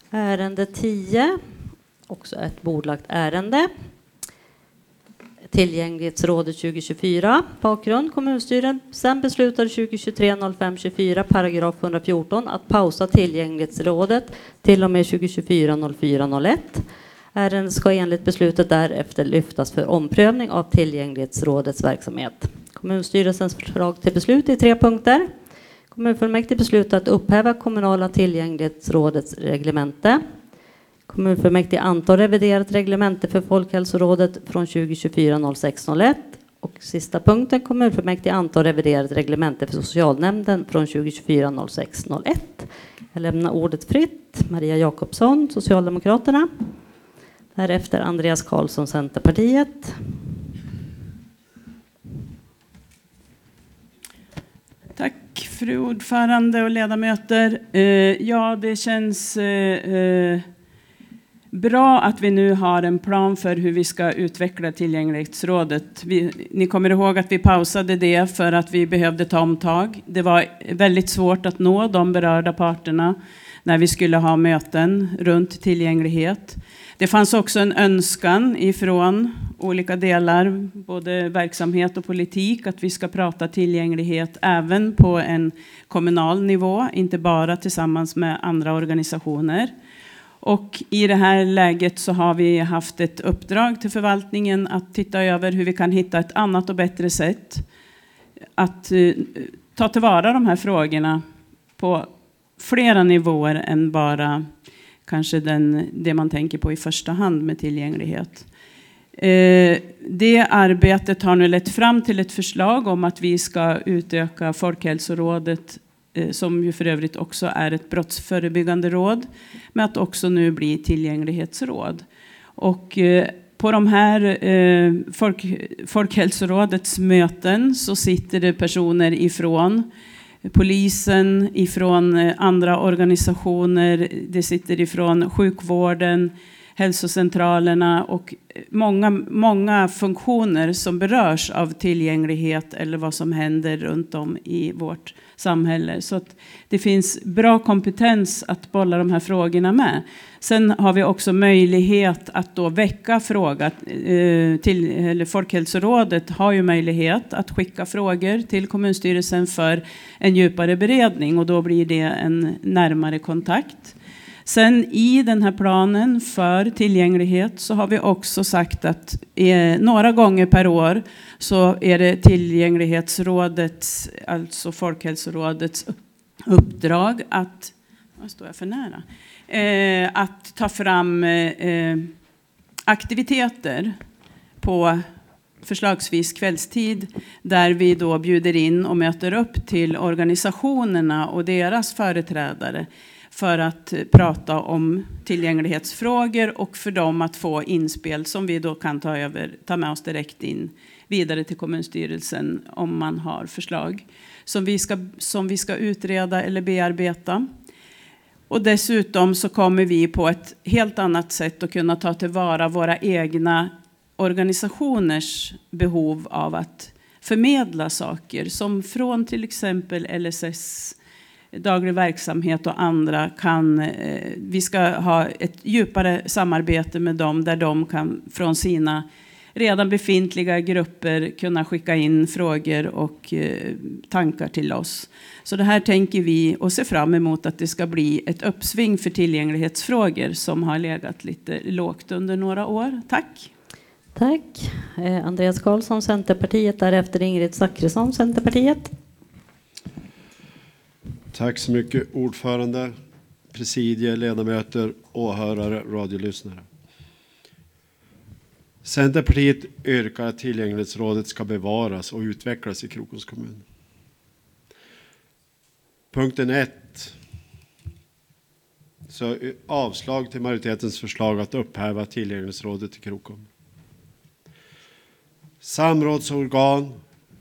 Ärende 10, också ett bordlagt ärende. Tillgänglighetsrådet 2024. Bakgrund: kommunstyrelsen beslutade 2023-05-24 paragraf 114 att pausa tillgänglighetsrådet till och med 2024-04-01. Ärendet ska enligt beslutet därefter lyftas för omprövning av tillgänglighetsrådets verksamhet. Kommunstyrelsens förslag till beslut i 3 punkter. Kommunfullmäktige beslutar att upphäva kommunala tillgänglighetsrådets reglemente. Kommunfullmäktige antar reviderat reglemente för Folkhälsorådet från 2024-06-01. Och sista punkten: kommunfullmäktige antar reviderat reglemente för socialnämnden från 2024-06-01. Jag lämnar ordet fritt. Maria Jakobsson, Socialdemokraterna. Därefter Andreas Karlsson, Centerpartiet. Tack fru ordförande och ledamöter. Ja, det känns bra att vi nu har en plan för hur vi ska utveckla tillgänglighetsrådet. Ni kommer ihåg att vi pausade det för att vi behövde ta omtag. Det var väldigt svårt att nå de berörda parterna när vi skulle ha möten runt tillgänglighet. Det fanns också en önskan ifrån olika delar, både verksamhet och politik, att vi ska prata tillgänglighet även på en kommunal nivå, inte bara tillsammans med andra organisationer. Och i det här läget så har vi haft ett uppdrag till förvaltningen att titta över hur vi kan hitta ett annat och bättre sätt att ta tillvara de här frågorna på flera nivåer än bara kanske det man tänker på i första hand med tillgänglighet. Det arbetet har nu lett fram till ett förslag om att vi ska utöka Folkhälsorådet, som ju för övrigt också är ett brottsförebyggande råd, med att också nu bli tillgänglighetsråd. Och på de här Folkhälsorådets möten så sitter det personer ifrån polisen, ifrån andra organisationer, det sitter ifrån sjukvården, hälsocentralerna och många funktioner som berörs av tillgänglighet eller vad som händer runt om i vårt samhälle. Så att det finns bra kompetens att bolla de här frågorna med. Sen har vi också möjlighet att då väcka fråga eller Folkhälsorådet har ju möjlighet att skicka frågor till kommunstyrelsen för en djupare beredning, och då blir det en närmare kontakt. Sen i den här planen för tillgänglighet så har vi också sagt att några gånger per år så är det tillgänglighetsrådets, alltså Folkhälsorådets uppdrag att, vad står jag för nära? Att ta fram aktiviteter på förslagsvis kvällstid där vi då bjuder in och möter upp till organisationerna och deras företrädare för att prata om tillgänglighetsfrågor och för dem att få inspel som vi då kan ta med oss direkt in vidare till kommunstyrelsen om man har förslag som vi ska utreda eller bearbeta. Och dessutom så kommer vi på ett helt annat sätt att kunna ta tillvara våra egna organisationers behov av att förmedla saker som från till exempel LSS, daglig verksamhet och andra vi ska ha ett djupare samarbete med dem där de kan från sina redan befintliga grupper kunna skicka in frågor och tankar till oss. Så det här tänker vi och ser fram emot att det ska bli ett uppsving för tillgänglighetsfrågor som har legat lite lågt under några år. Tack! Tack. Andreas Karlsson, Centerpartiet. Därefter Ingrid Zackrisson, Centerpartiet. Tack så mycket ordförande, presidie, ledamöter, åhörare, radiolyssnare. Centerpartiet yrkar att tillgänglighetsrådet ska bevaras och utvecklas i Krokoms kommun. Punkten 1. Så avslag till majoritetens förslag att upphäva tillgänglighetsrådet i Krokom. Samrådsorgan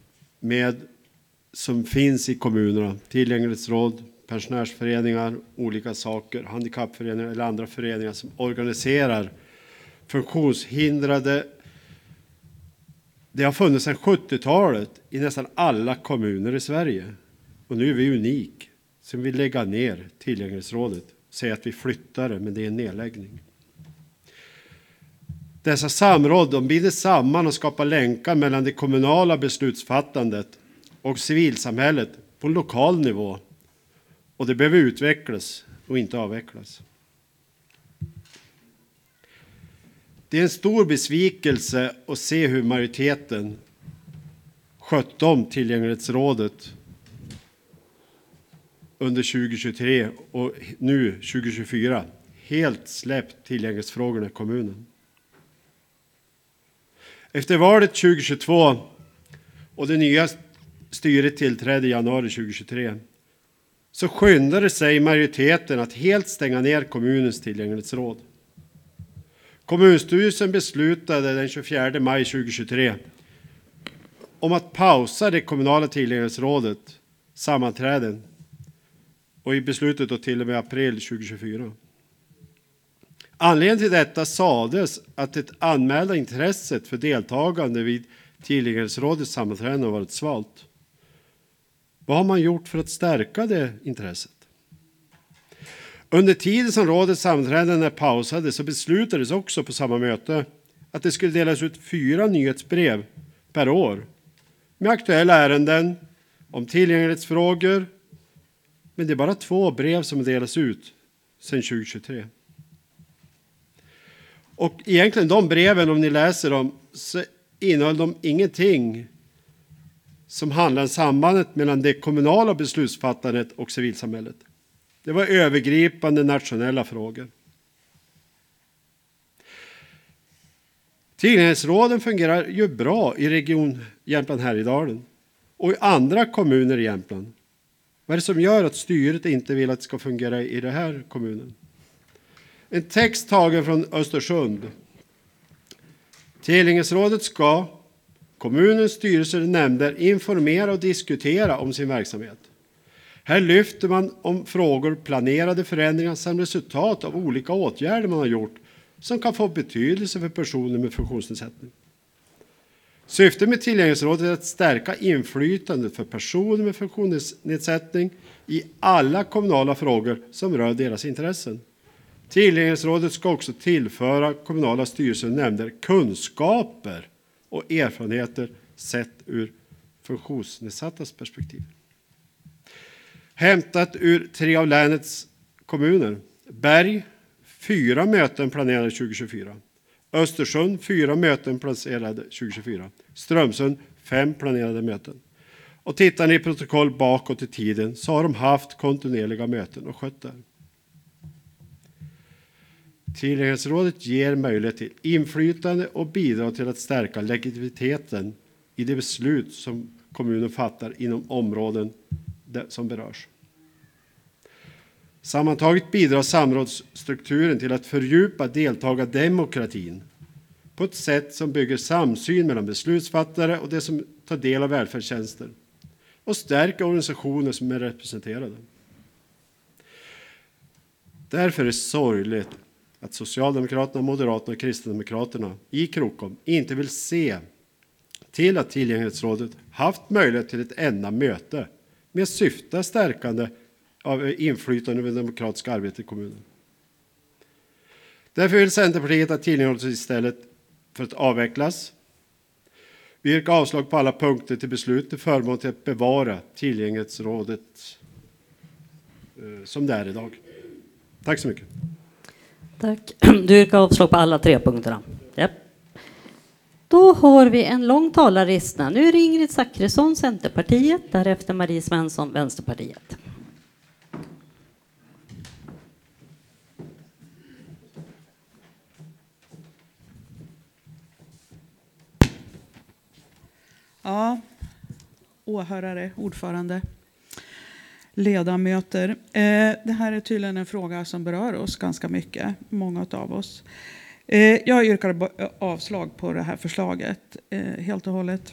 som finns i kommunerna, tillgänglighetsråd, pensionärsföreningar, olika saker, handikappföreningar eller andra föreningar som organiserar funktionshindrade. Det har funnits sedan 70-talet i nästan alla kommuner i Sverige. Och nu är vi unik som vill lägga ner tillgänglighetsrådet säga att vi flyttar det, men det är en nedläggning. Dessa samråd de binder samman och skapar länkar mellan det kommunala beslutsfattandet och civilsamhället på lokal nivå. Och det behöver utvecklas och inte avvecklas. Det är en stor besvikelse att se hur majoriteten skötte om tillgänglighetsrådet under 2023 och nu 2024 helt släppt tillgänglighetsfrågorna i kommunen. Efter valet 2022 och det nya styret tillträdde i januari 2023 så skyndade sig majoriteten att helt stänga ner kommunens tillgänglighetsråd. Kommunstyrelsen beslutade den 24 maj 2023 om att pausa det kommunala tillgänglighetsrådet sammanträden och i beslutet då till och med april 2024. Anledningen till detta sades att det anmälda intresset för deltagande vid tillgänglighetsrådets sammanträden har varit svalt. Vad har man gjort för att stärka det intresset? Under tiden som rådets sammanträden pausade så beslutades också på samma möte att det skulle delas ut 4 nyhetsbrev per år med aktuella ärenden om tillgänglighetsfrågor. Men det är bara 2 brev som delas ut sedan 2023. Och egentligen de breven, om ni läser dem, så innehöll de ingenting som handlar om sambandet mellan det kommunala beslutsfattandet och civilsamhället. Det var övergripande nationella frågor. Tillgänglighetsråden fungerar ju bra i region Jämtland-Härjedalen och i andra kommuner i Jämtland. Vad är det som gör att styret inte vill att det ska fungera i den här kommunen? En text tagen från Östersund. Tillgänglighetsrådet ska kommunens styrelser och nämnder informera och diskutera om sin verksamhet. Här lyfter man om frågor, planerade förändringar samt resultat av olika åtgärder man har gjort som kan få betydelse för personer med funktionsnedsättning. Syftet med tillgänglighetsrådet är att stärka inflytandet för personer med funktionsnedsättning i alla kommunala frågor som rör deras intressen. Tillgänglighetsrådet ska också tillföra kommunala styrelser och nämnder kunskaper och erfarenheter sett ur funktionsnedsattas perspektiv. Hämtat ur 3 av länets kommuner. Berg, 4 möten planerade 2024. Östersund, 4 möten planerade 2024. Strömsund, 5 planerade möten. Och tittar ni i protokoll bakåt i tiden så har de haft kontinuerliga möten och skött det. Tillgänglighetsrådet ger möjlighet till inflytande och bidrar till att stärka legitimiteten i det beslut som kommunen fattar inom områden som berörs. Sammantaget bidrar samrådsstrukturen till att fördjupa deltagardemokratin på ett sätt som bygger samsyn mellan beslutsfattare och de som tar del av välfärdstjänster och stärker organisationer som är representerade. Därför är det sorgligt att Socialdemokraterna, Moderaterna och Kristdemokraterna i Krokom inte vill se till att tillgänglighetsrådet haft möjlighet till ett enda möte med syfte stärkande av inflytande över det demokratiska arbetet i kommunen. Därför vill Centerpartiet att tillgänglighetsrådet istället för att avvecklas. Vi yrkar avslag på alla punkter till beslut till förmån till att bevara tillgänglighetsrådet som det är idag. Tack så mycket. Tack. Du yrkar avslag på alla 3 punkterna. Japp. Då har vi en lång talarlista. Nu är det Ingrid Zachrisson, Centerpartiet, därefter Marie Svensson, Vänsterpartiet. Ja, åhörare, ordförande, ledamöter. Det här är tydligen en fråga som berör oss ganska mycket, många av oss. Jag yrkar avslag på det här förslaget helt och hållet.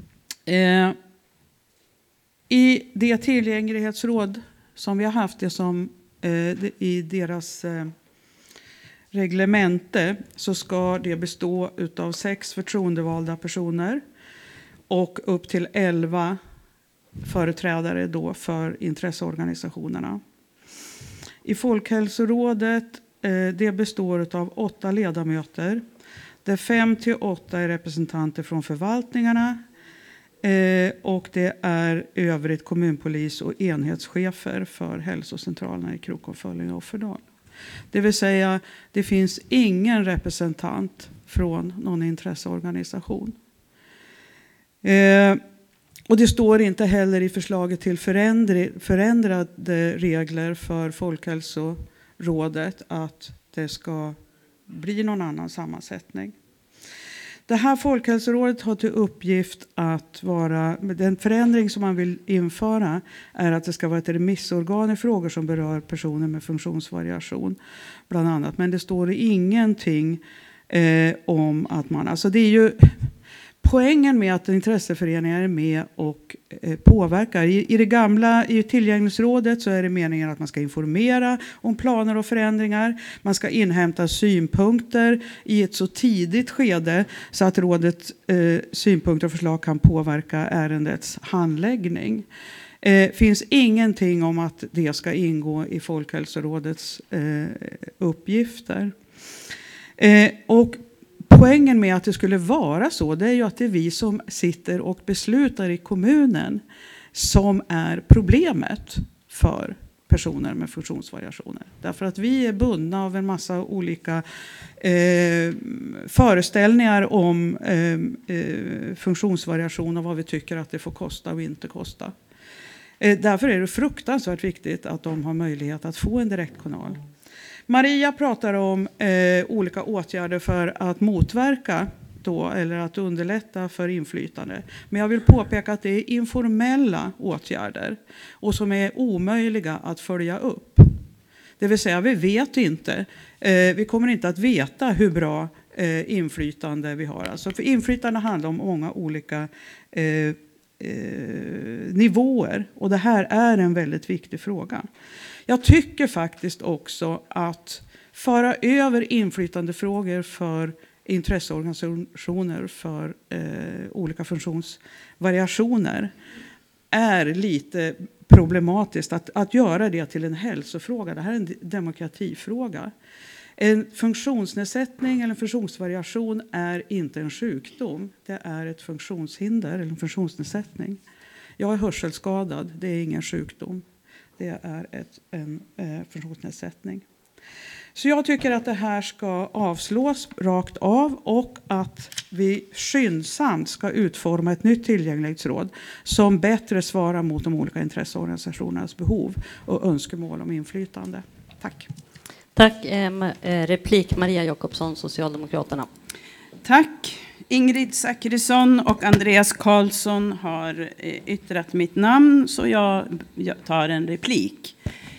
I det tillgänglighetsråd som vi har haft, det som i deras reglemente, så ska det bestå av 6 förtroendevalda personer och upp till 11 företrädare då för intresseorganisationerna. I Folkhälsorådet, det består av 8 ledamöter. Där 5 till 8 är representanter från förvaltningarna. Och det är övrigt kommunpolis och enhetschefer för hälsocentralerna i Krokom, Föllinge och Offerdal. Det vill säga, det finns ingen representant från någon intresseorganisation. Och det står inte heller i förslaget till förändrade regler för Folkhälsorådet att det ska bli någon annan sammansättning. Det här Folkhälsorådet har till uppgift att vara, den förändring som man vill införa är att det ska vara ett remissorgan i frågor som berör personer med funktionsvariation bland annat. Men det står ingenting om att man, alltså det är ju poängen med att intresseföreningar är med och påverkar. I tillgänglighetsrådet så är det meningen att man ska informera om planer och förändringar. Man ska inhämta synpunkter i ett så tidigt skede så att rådets synpunkter och förslag kan påverka ärendets handläggning. Finns ingenting om att det ska ingå i Folkhälsorådets uppgifter. Och poängen med att det skulle vara så, det är ju att det är vi som sitter och beslutar i kommunen som är problemet för personer med funktionsvariationer. Därför att vi är bundna av en massa olika föreställningar om funktionsvariation och vad vi tycker att det får kosta och inte kosta. Därför är det fruktansvärt viktigt att de har möjlighet att få en direktkanal. Maria pratar om olika åtgärder för att motverka då, eller att underlätta för inflytande. Men jag vill påpeka att det är informella åtgärder och som är omöjliga att följa upp. Det vill säga, vi vet inte, vi kommer inte att veta hur bra inflytande vi har. Alltså för inflytande handlar om många olika nivåer och det här är en väldigt viktig fråga. Jag tycker faktiskt också att föra över inflytandefrågor för intresseorganisationer för olika funktionsvariationer är lite problematiskt. Att göra det till en hälsofråga, det här är en demokratifråga. En funktionsnedsättning eller en funktionsvariation är inte en sjukdom. Det är ett funktionshinder eller en funktionsnedsättning. Jag är hörselskadad, det är ingen sjukdom. Det är en funktionsnedsättning. Så jag tycker att det här ska avslås rakt av och att vi skyndsamt ska utforma ett nytt tillgänglighetsråd som bättre svarar mot de olika intresseorganisationernas behov och önskemål om inflytande. Tack. Tack. Replik Maria Jakobsson, Socialdemokraterna. Tack. Ingrid Zachrisson och Andreas Karlsson har yttrat mitt namn så jag tar en replik.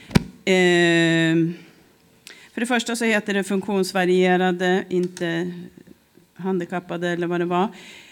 För det första så heter det funktionsvarierade, inte handikappade eller vad det var.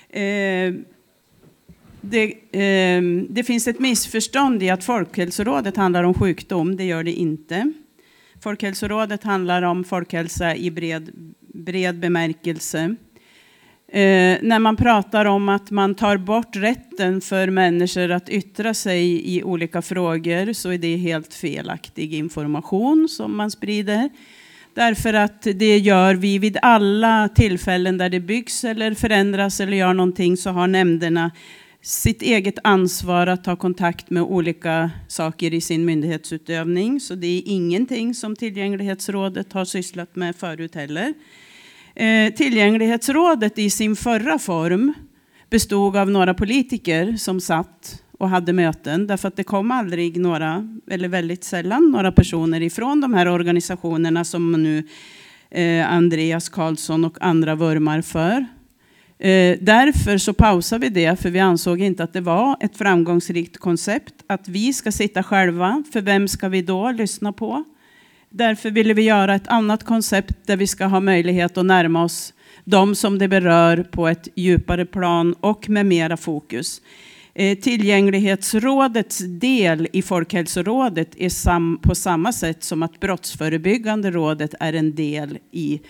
Det finns ett missförstånd i att Folkhälsorådet handlar om sjukdom. Det gör det inte. Folkhälsorådet handlar om folkhälsa i bred bemärkelse. När man pratar om att man tar bort rätten för människor att yttra sig i olika frågor så är det helt felaktig information som man sprider. Därför att det gör vi vid alla tillfällen där det byggs eller förändras eller gör någonting så har nämnderna sitt eget ansvar att ta kontakt med olika saker i sin myndighetsutövning. Så det är ingenting som Tillgänglighetsrådet har sysslat med förut heller. Tillgänglighetsrådet i sin förra form bestod av några politiker som satt och hade möten. Därför att det kom aldrig några, eller väldigt sällan några personer ifrån de här organisationerna som nu Andreas Karlsson och andra vurmar för. Därför så pausade vi det, för vi ansåg inte att det var ett framgångsrikt koncept att vi ska sitta själva. För vem ska vi då lyssna på? Därför ville vi göra ett annat koncept där vi ska ha möjlighet att närma oss de som det berör på ett djupare plan och med mera fokus. Tillgänglighetsrådets del i Folkhälsorådet är på samma sätt som att brottsförebyggande rådet är en del i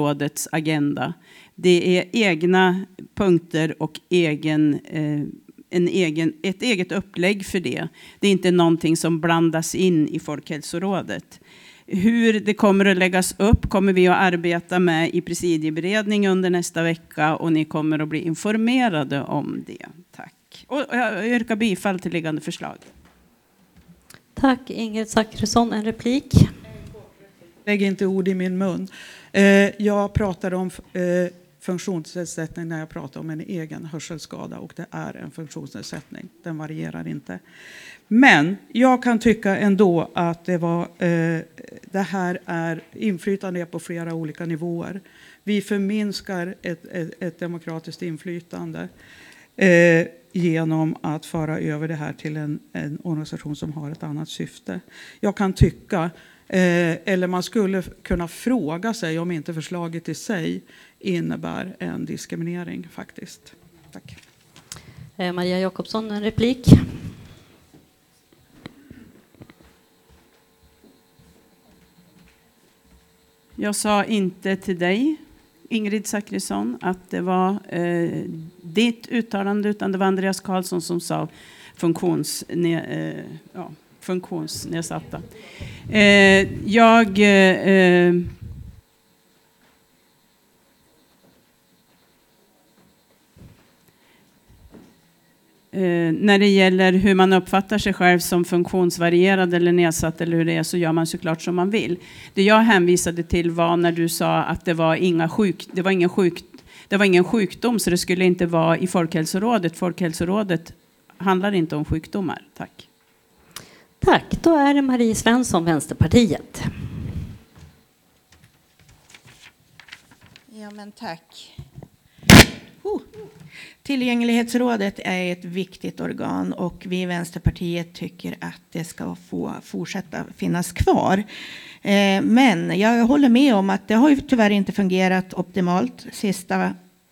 Folkhälsorådets agenda. Det är egna punkter och ett eget upplägg för det. Det är inte någonting som blandas in i Folkhälsorådet. Hur det kommer att läggas upp kommer vi att arbeta med i presidieberedning under nästa vecka och ni kommer att bli informerade om det. Tack. Och jag yrkar bifall till liggande förslag. Tack. Ingrid Zachrisson, en replik. Lägg inte ord i min mun. Jag pratade om funktionsnedsättning när jag pratade om en egen hörselskada, och det är en funktionsnedsättning. Den varierar inte. Men jag kan tycka ändå att det här är inflytande på flera olika nivåer. Vi förminskar ett demokratiskt inflytande genom att föra över det här till en organisation som har ett annat syfte. Jag kan tycka, eller man skulle kunna fråga sig om inte förslaget i sig innebär en diskriminering faktiskt. Tack. Maria Jakobsson, en replik. Jag sa inte till dig, Ingrid Zachrisson, att det var ditt uttalande, utan det var Andreas Karlsson som sa funktionsnedsatta. När det gäller hur man uppfattar sig själv som funktionsvarierad eller nedsatt eller hur det är, så gör man såklart som man vill. Det jag hänvisade till var när du sa att det var ingen sjukdom, så det skulle inte vara i Folkhälsorådet. Folkhälsorådet handlar inte om sjukdomar. Tack. Tack. Då är det Marie Svensson, Vänsterpartiet. Ja, men tack. Tillgänglighetsrådet är ett viktigt organ och vi i Vänsterpartiet tycker att det ska få fortsätta finnas kvar. Men jag håller med om att det har ju tyvärr inte fungerat optimalt sista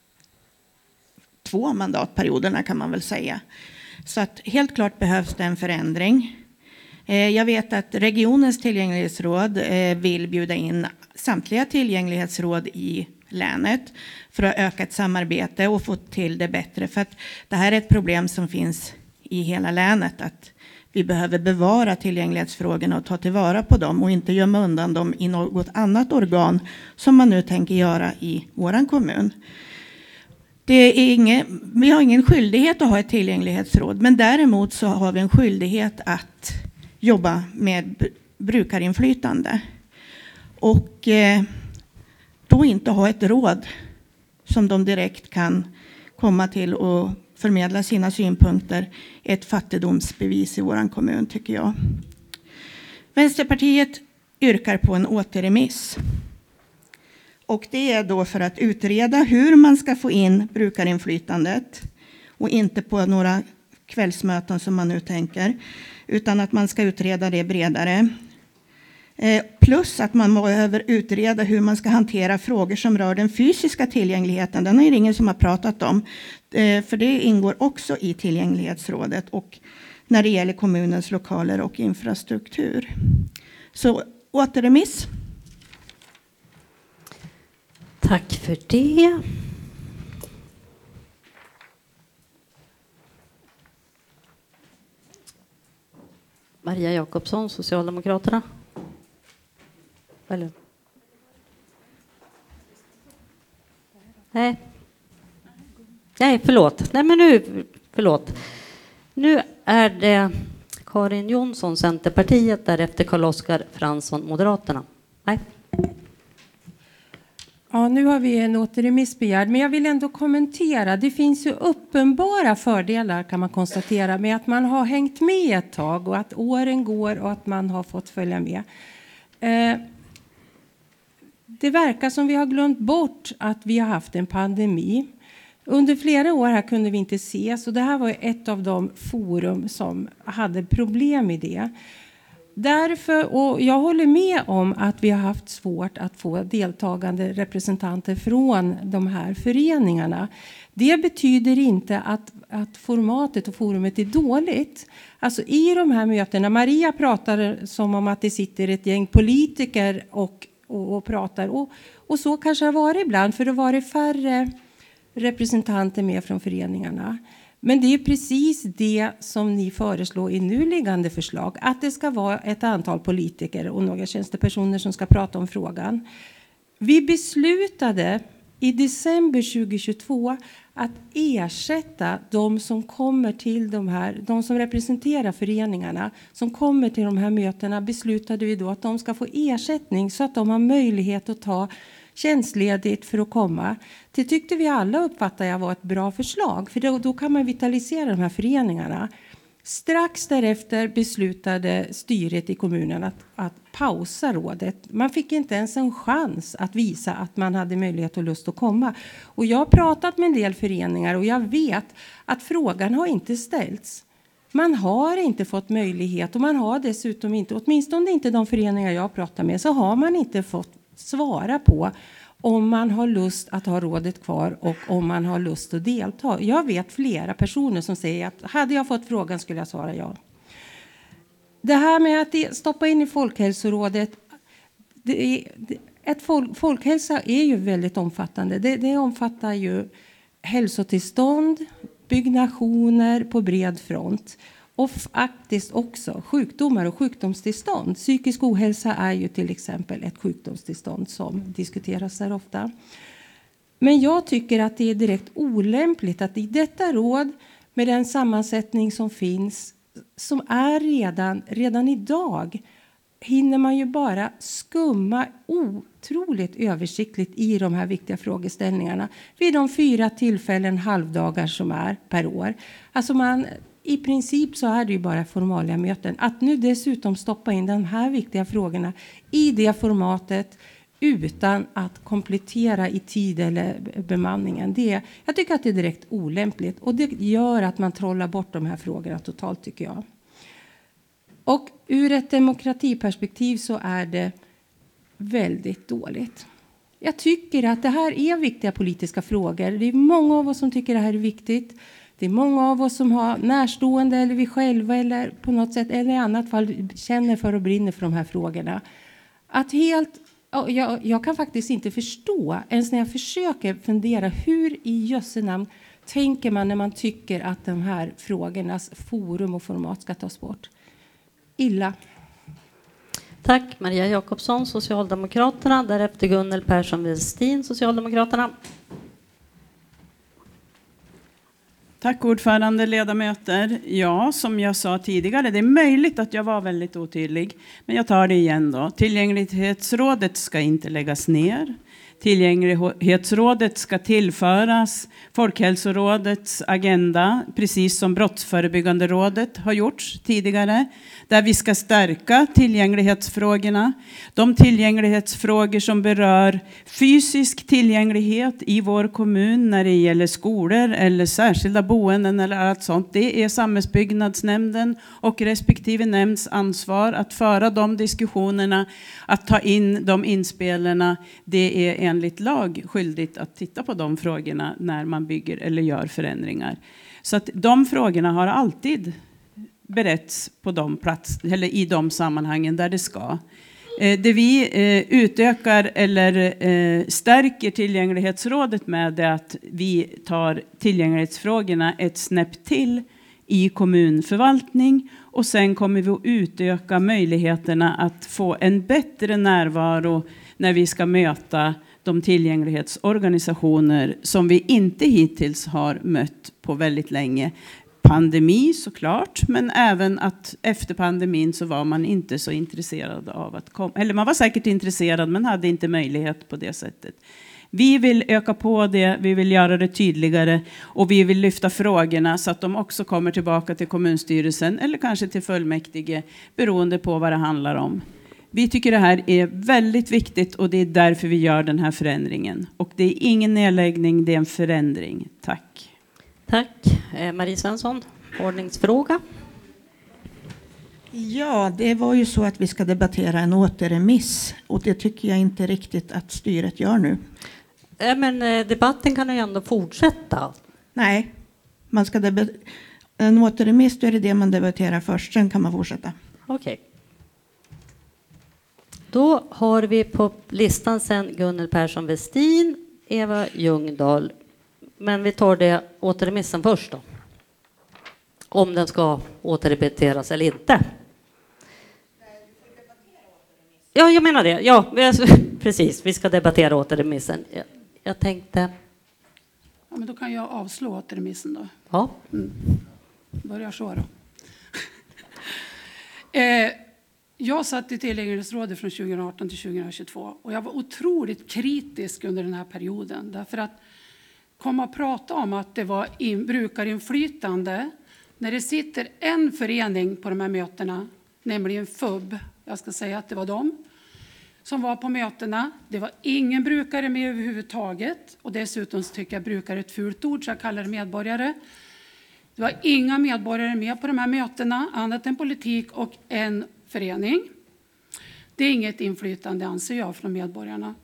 2 mandatperioderna, kan man väl säga. Så att helt klart behövs det en förändring. Jag vet att regionens tillgänglighetsråd vill bjuda in samtliga tillgänglighetsråd i länet för att öka ett samarbete och få till det bättre. För att det här är ett problem som finns i hela länet, att vi behöver bevara tillgänglighetsfrågorna och ta tillvara på dem och inte gömma undan dem i något annat organ som man nu tänker göra i våran kommun. Vi har ingen skyldighet att ha ett tillgänglighetsråd, men däremot så har vi en skyldighet att jobba med brukarinflytande. Och då inte ha ett råd som de direkt kan komma till och förmedla sina synpunkter, ett fattigdomsbevis i våran kommun, tycker jag. Vänsterpartiet yrkar på en återremiss. Och det är då för att utreda hur man ska få in brukarinflytandet och inte på några kvällsmöten som man nu tänker, utan att man ska utreda det bredare. Plus att man behöver utreda hur man ska hantera frågor som rör den fysiska tillgängligheten. Den är det ingen som har pratat om. För det ingår också i tillgänglighetsrådet och när det gäller kommunens lokaler och infrastruktur. Så återremiss. Tack för det. Maria Jakobsson, Socialdemokraterna. Eller? Nej, förlåt. Förlåt. Nu är det Karin Jonsson, Centerpartiet, därefter Carl-Oskar Fransson, Moderaterna. Nej. Ja, nu har vi en återremiss begärd, men jag vill ändå kommentera. Det finns ju uppenbara fördelar, kan man konstatera, med att man har hängt med ett tag och att åren går och att man har fått följa med. Det verkar som vi har glömt bort att vi har haft en pandemi. Under flera år här kunde vi inte ses, och det här var ett av de forum som hade problem med det. Därför, och jag håller med om att vi har haft svårt att få deltagande representanter från de här föreningarna. Det betyder inte att formatet och forumet är dåligt. Alltså i de här mötena, Maria pratar som om att det sitter ett gäng politiker och pratar. Och så kanske det har varit ibland, för det var färre representanter med från föreningarna. Men det är precis det som ni föreslår i nu liggande förslag. Att det ska vara ett antal politiker och några tjänstepersoner som ska prata om frågan. Vi beslutade i december 2022 att ersätta de som kommer till de som representerar föreningarna, som kommer till de här mötena, beslutade vi då att de ska få ersättning så att de har möjlighet att ta tjänstledigt för att komma. Det tyckte vi alla, uppfattar jag, var ett bra förslag, för då kan man vitalisera de här föreningarna. Strax därefter beslutade styret i kommunen att pausa rådet. Man fick inte ens en chans att visa att man hade möjlighet och lust att komma. Och jag har pratat med en del föreningar och jag vet att frågan har inte ställts. Man har inte fått möjlighet och man har dessutom inte, åtminstone inte de föreningar jag pratar med, så har man inte fått svara på om man har lust att ha rådet kvar och om man har lust att delta. Jag vet flera personer som säger att hade jag fått frågan skulle jag svara ja. Det här med att stoppa in i Folkhälsorådet, folkhälsa är ju väldigt omfattande. Det omfattar ju hälsotillstånd, byggnationer på bred front och faktiskt också sjukdomar och sjukdomstillstånd. Psykisk ohälsa är ju till exempel ett sjukdomstillstånd som diskuteras här ofta. Men jag tycker att det är direkt olämpligt att i detta råd med den sammansättning som finns, som är redan idag, hinner man ju bara skumma otroligt översiktligt i de här viktiga frågeställningarna vid de 4 tillfällen halvdagar som är per år. Alltså i princip så är det ju bara formalia möten. Att nu dessutom stoppa in de här viktiga frågorna i det formatet utan att komplettera i tid eller bemanningen. Jag tycker att det är direkt olämpligt och det gör att man trollar bort de här frågorna totalt, tycker jag. Och ur ett demokratiperspektiv så är det väldigt dåligt. Jag tycker att det här är viktiga politiska frågor. Det är många av oss som tycker det här är viktigt. Det är många av oss som har närstående eller vi själva eller på något sätt eller i annat fall känner för och brinner för de här frågorna. Jag kan faktiskt inte förstå, ens när jag försöker fundera, hur i Jösse namn tänker man när man tycker att de här frågornas forum och format ska tas bort. Illa. Tack Maria Jakobsson, Socialdemokraterna. Därefter Gunnel Persson-Westin, Socialdemokraterna. Tack ordförande, ledamöter. Ja, som jag sa tidigare, det är möjligt att jag var väldigt otydlig. Men jag tar det igen då. Tillgänglighetsrådet ska inte läggas ner. Tillgänglighetsrådet ska tillföras Folkhälsorådets agenda, precis som Brottsförebyggande rådet har gjort tidigare, där vi ska stärka tillgänglighetsfrågorna. De tillgänglighetsfrågor som berör fysisk tillgänglighet i vår kommun när det gäller skolor eller särskilda boenden eller allt sånt, det är samhällsbyggnadsnämnden och respektive nämnds ansvar att föra de diskussionerna, att ta in de inspelarna. Det är enligt lag skyldigt att titta på de frågorna när man bygger eller gör förändringar. Så att de frågorna har alltid berätts på de eller i de sammanhangen där det ska. Det vi utökar eller stärker tillgänglighetsrådet med är att vi tar tillgänglighetsfrågorna ett snäpp till i kommunförvaltning och sen kommer vi att utöka möjligheterna att få en bättre närvaro när vi ska möta de tillgänglighetsorganisationer som vi inte hittills har mött på väldigt länge. Pandemi såklart, men även att efter pandemin så var man inte så intresserad av att komma. Eller man var säkert intresserad men hade inte möjlighet på det sättet. Vi vill öka på det, vi vill göra det tydligare och vi vill lyfta frågorna så att de också kommer tillbaka till kommunstyrelsen eller kanske till fullmäktige beroende på vad det handlar om. Vi tycker det här är väldigt viktigt och det är därför vi gör den här förändringen. Och det är ingen nedläggning, det är en förändring. Tack. Tack. Marie Svensson, ordningsfråga. Ja, det var ju så att vi ska debattera en återremiss och det tycker jag inte riktigt att styret gör nu. Men debatten kan ju ändå fortsätta. Nej, man ska en återremiss, då är det man debatterar först, sen kan man fortsätta. Okej. Då har vi på listan sen Gunnel Persson-Westin, Eva Ljungdahl. Men vi tar det återremissen först då. om den ska återremitteras eller inte. Ja, jag menar det. Ja, precis. Vi ska debattera återremissen. Jag tänkte... Ja, men då kan jag avslå återremissen då. Ja. Börjar så då. Jag satt i tillgänglighetsrådet från 2018 till 2022 och jag var otroligt kritisk under den här perioden. Därför att komma och prata om att det var brukarinflytande när det sitter en förening på de här mötena, nämligen FUB, jag ska säga att det var de som var på mötena. Det var ingen brukare med överhuvudtaget och dessutom så tycker jag brukare är ett fult ord så jag kallar det medborgare. Det var inga medborgare med på de här mötena annat än politik och en förening. Det är inget inflytande anser jag från medborgarna.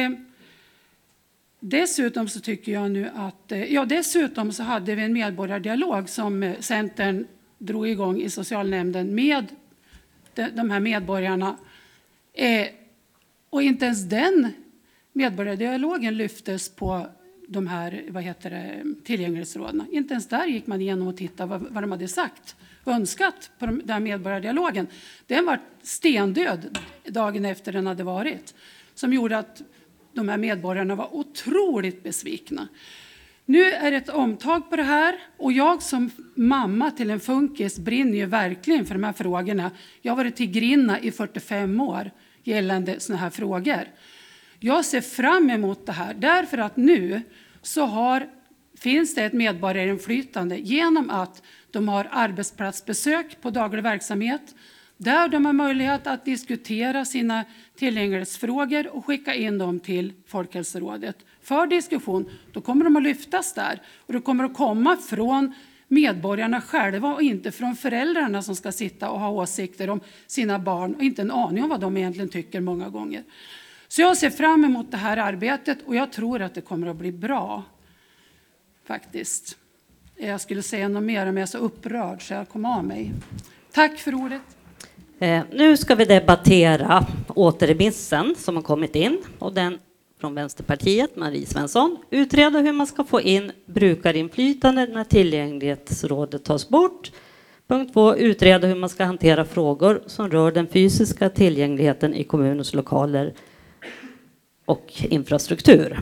Dessutom så tycker jag nu att, dessutom så hade vi en medborgardialog som Centern drog igång i socialnämnden med de här medborgarna. Och inte ens den medborgardialogen lyftes på de här tillgänglighetsrådena. Inte ens där gick man igenom och tittade vad de hade sagt och önskat på den här medborgardialogen. Den var stendöd dagen efter den hade varit. Som gjorde att de här medborgarna var otroligt besvikna. Nu är det ett omtag på det här och jag som mamma till en funkis brinner ju verkligen för de här frågorna. Jag har varit tigrinna i 45 år gällande såna här frågor. Jag ser fram emot det här därför att nu så finns det ett medborgarinflytande genom att de har arbetsplatsbesök på daglig verksamhet där de har möjlighet att diskutera sina tillgänglighetsfrågor och skicka in dem till Folkhälsorådet för diskussion. Då kommer de att lyftas där och det kommer att komma från medborgarna själva och inte från föräldrarna som ska sitta och ha åsikter om sina barn och inte en aning om vad de egentligen tycker många gånger. Så jag ser fram emot det här arbetet och jag tror att det kommer att bli bra. Faktiskt. Jag skulle säga något mer men jag är så upprörd så jag kom av mig. Tack för ordet. Nu ska vi debattera återremissen som har kommit in och den från Vänsterpartiet, Marie Svensson. Utreda hur man ska få in brukarinflytande när tillgänglighetsrådet tas bort. Punkt 2. Utreda hur man ska hantera frågor som rör den fysiska tillgängligheten i kommunens lokaler och infrastruktur.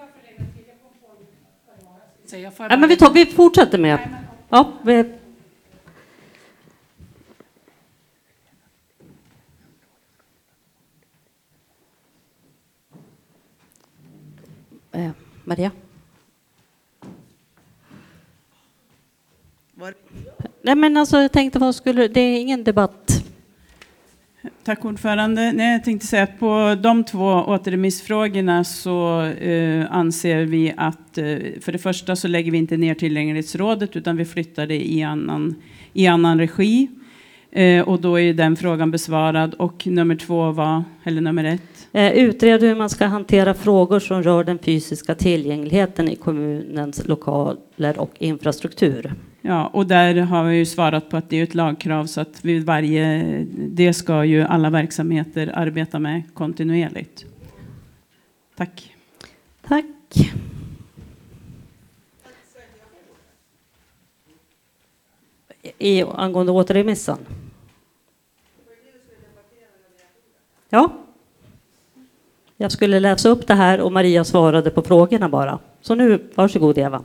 Ja, men vi fortsätter med. Ja, Maria? Nej, men alltså, jag tänkte det är ingen debatt. Tack ordförande. Nej, jag tänkte säga att på de två återremissfrågorna så anser vi att för det första så lägger vi inte ner tillgänglighetsrådet utan vi flyttar det i annan regi. Och då är den frågan besvarad. Och nummer 1? Utreda hur man ska hantera frågor som rör den fysiska tillgängligheten i kommunens lokaler och infrastruktur. Ja, och där har vi ju svarat på att det är ett lagkrav så att det ska ju alla verksamheter arbeta med kontinuerligt. Tack. Tack. Angående återremissen. Ja. Jag skulle läsa upp det här och Maria svarade på frågorna bara. Så nu, varsågod Eva.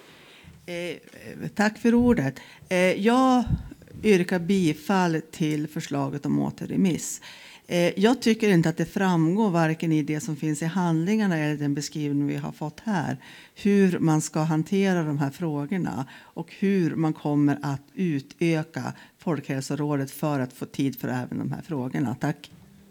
Tack för ordet. Jag yrkar bifall till förslaget om återremiss. Jag tycker inte att det framgår varken i det som finns i handlingarna eller den beskrivning vi har fått här hur man ska hantera de här frågorna och hur man kommer att utöka Folkhälsorådet för att få tid för även de här frågorna. Tack.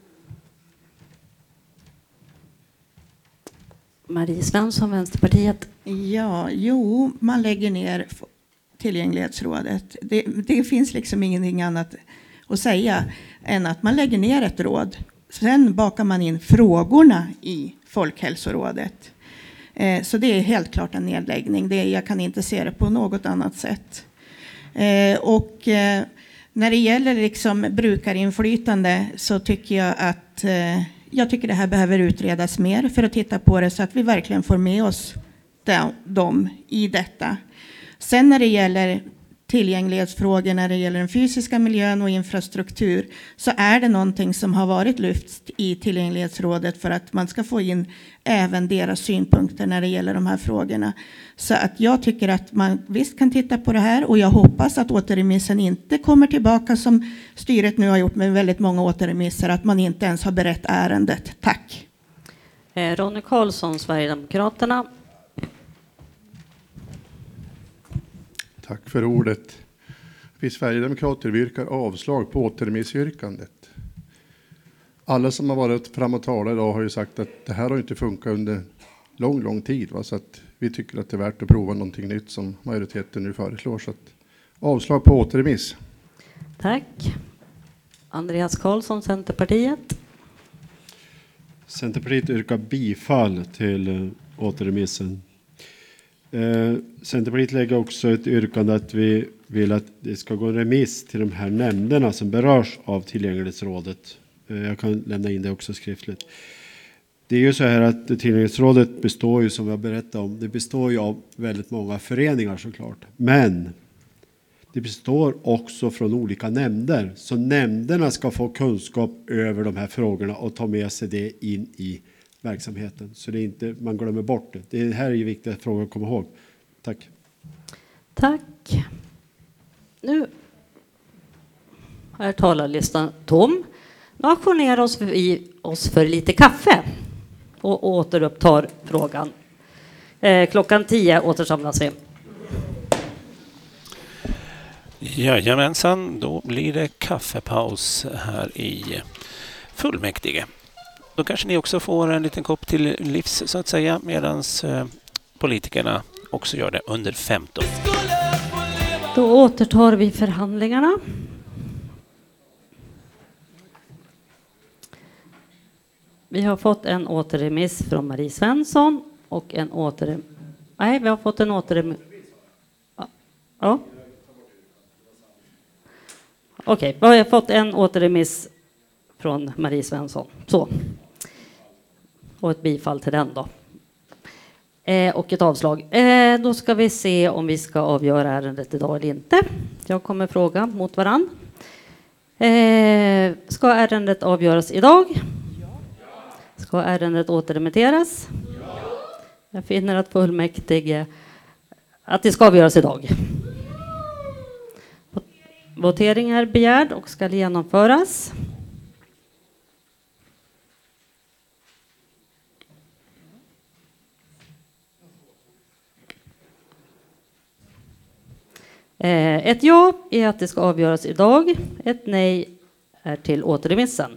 Marie Svensson, Vänsterpartiet. Man lägger ner tillgänglighetsrådet. Det finns liksom ingenting annat att säga än att man lägger ner ett råd. Sen bakar man in frågorna i Folkhälsorådet. Så det är helt klart en nedläggning. Jag kan inte se det på något annat sätt. Och när det gäller liksom brukarinflytande så tycker jag att det här behöver utredas mer för att titta på det så att vi verkligen får med oss dem i detta. Sen när det gäller tillgänglighetsfrågor när det gäller den fysiska miljön och infrastruktur, så är det någonting som har varit lyft i tillgänglighetsrådet för att man ska få in även deras synpunkter när det gäller de här frågorna. Så att jag tycker att man visst kan titta på det här, och jag hoppas att återremissen inte kommer tillbaka som styret nu har gjort med väldigt många återremisser, att man inte ens har berett ärendet. Tack. Ronny Karlsson, Sverigedemokraterna. Tack för ordet. Vi sverigedemokrater yrkar avslag på återremissyrkandet. Alla som har varit fram och talat idag har ju sagt att det här har inte funkat under lång tid. Va? Så att vi tycker att det är värt att prova någonting nytt som majoriteten nu föreslår. Så att avslag på återremiss. Tack. Andreas Karlsson, Centerpartiet. Centerpartiet yrkar bifall till återremissen. Centerpartiet lägger också ett yrkande att vi vill att det ska gå en remiss till de här nämnderna som berörs av tillgänglighetsrådet. Jag kan lämna in det också skriftligt. Det är ju så här att tillgänglighetsrådet består ju, som jag berättade om, det består ju av väldigt många föreningar såklart. Men det består också från olika nämnder. Så nämnderna ska få kunskap över de här frågorna och ta med sig det in i verksamheten. Så det är inte, man glömmer bort det. Det här är ju viktiga frågor att komma ihåg. Tack. Tack. Nu är talarlistan tom. Nu auktionerar oss för lite kaffe och återupptar frågan. Klockan 10 återsamlas vi. Jajamensan, då blir det kaffepaus här i fullmäktige. Då kanske ni också får en liten kopp till livs så att säga, medan politikerna också gör det under 15. Då återtar vi förhandlingarna. Vi har fått en återremiss från Marie Svensson och en återremiss. Nej, vi har fått en återremiss. Ja. Okej, vi har fått en återremiss från Marie Svensson. Så. Och ett bifall till den då. Och ett avslag. Då ska vi se om vi ska avgöra ärendet idag eller inte. Jag kommer fråga mot varann. Ska ärendet avgöras idag? Ska ärendet återremitteras? Jag finner att fullmäktige att det ska avgöras idag. Votering är begärd och ska genomföras. Ett ja är att det ska avgöras idag. Ett nej är till återremissen.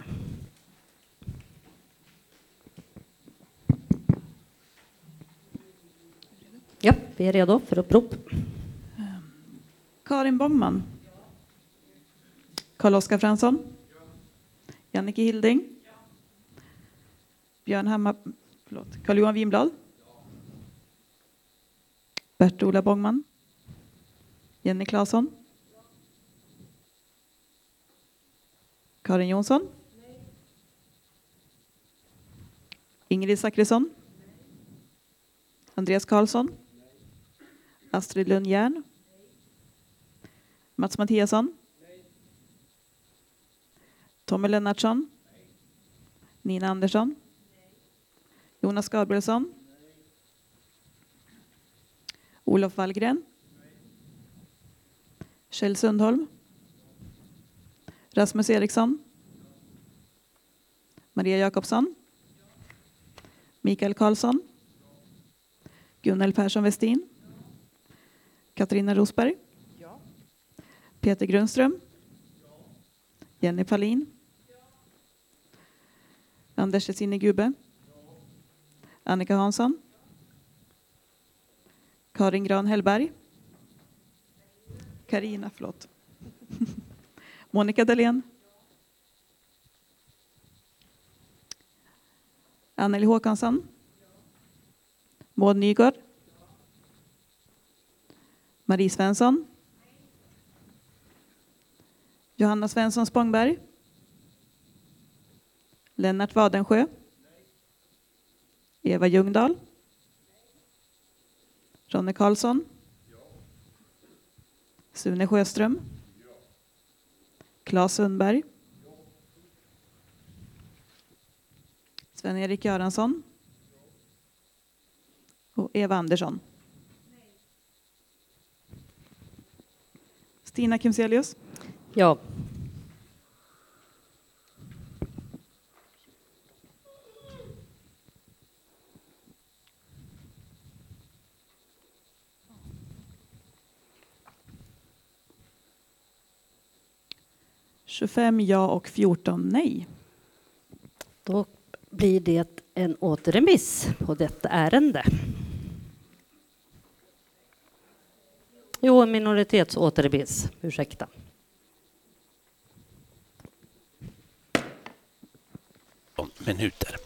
Ja, vi är redo för upprop. Karin Bångman. Carl-Oskar Fransson. Jannike Hilding. Björn Hammar. Carl-Johan Winblad. Bert-Ola Bångman. Jenny Claesson. Karin Jonsson. Ingrid Zachrisson. Andreas Karlsson. Astrid Lundjärn. Mats Mattiasson. Tommy Lennartsson. Nina Andersson. Jonas Gabrielsson. Olof Wallgren. Kjell Sundholm. Rasmus Eriksson. Maria Jakobsson. Mikael Karlsson. Gunnel Persson Westin. Katarina Rosberg. Ja. Peter Grundström. Ja. Jenny Palin. Ja. Anders Essini Gubbe. Ja. Annika Hansson. Ja. Karin Gran Hellberg. Karina, förlåt. Monica Dahlén. Anneli Håkansson. Maud Nygård. Marie Svensson. Johanna Svensson Spångberg. Lennart Wadensjö. Eva Ljungdahl. Ronny Karlsson. Sune Sjöström. Claes Sundberg. Sven-Erik Göransson. Och Eva Andersson. Stina Kimselius. Ja. –25 ja och 14 nej. Då blir det en återremiss på detta ärende. Jo, en minoritetsåterremiss. Ursäkta. Minuter.